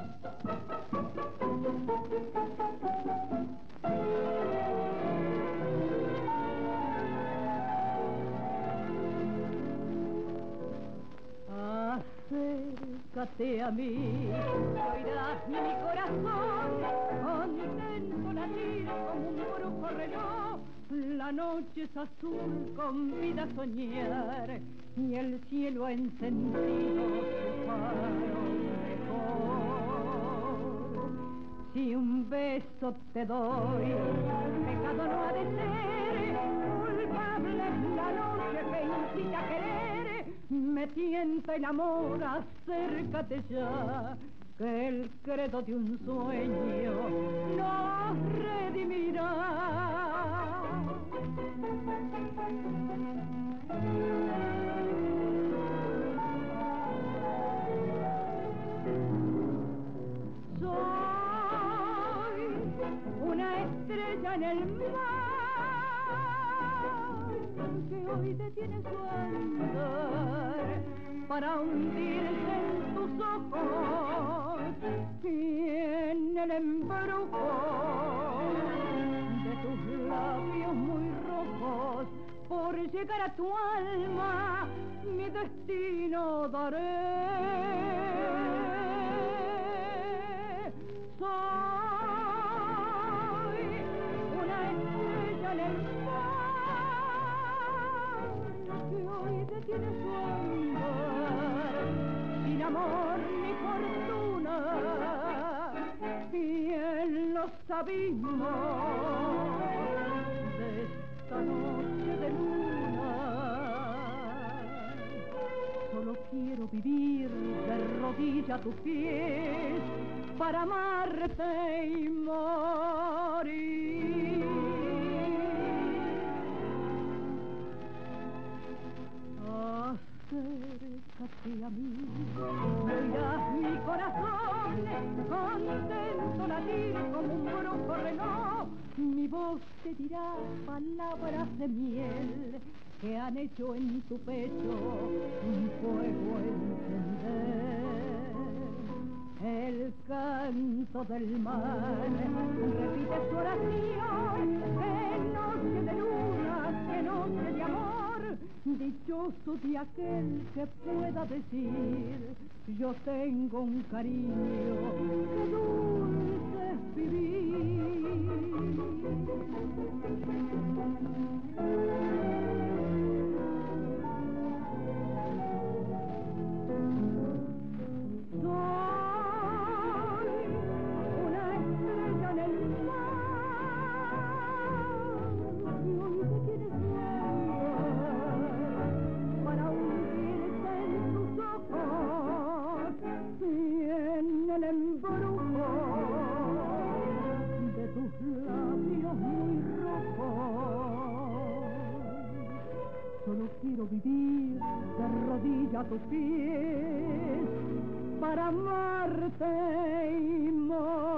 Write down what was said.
Acércate a mí, oirás mi corazón, contento latir como un brujo reloj. La noche es azul, convida a soñar, y el cielo ha encendido su faro mejor. Si un beso te doy, pecado no ha de ser, culpable es la noche que incita a querer. Me tienta el amor, acércate ya, que el credo de un sueño nos redimirá. Soy una estrella en el mar que hoy detiene su andar para hundirse en tus ojos y en el embrujo de tus labios muy rojos. Por llegar a tu alma mi destino daré. Soy una estrella en el mar que hoy detiene su andar, sin amor ni fortuna, y en los abismos de esta noche de luna. Solo quiero vivir de rodilla a tus pies para amarte y morir. Acércate a mí, oirás mi corazón, contento latir como un brujo reloj. Mi voz te dirá palabras de miel que han hecho en tu pecho un fuego encender. El canto del mar repite su oración, que noche de luna, que noche de amor. Dichoso de aquel que pueda decir: yo tengo un cariño, que dulce es vivir. El embrujo de tus labios muy rojos. Solo quiero vivir de rodilla a tus pies para amarte y morir.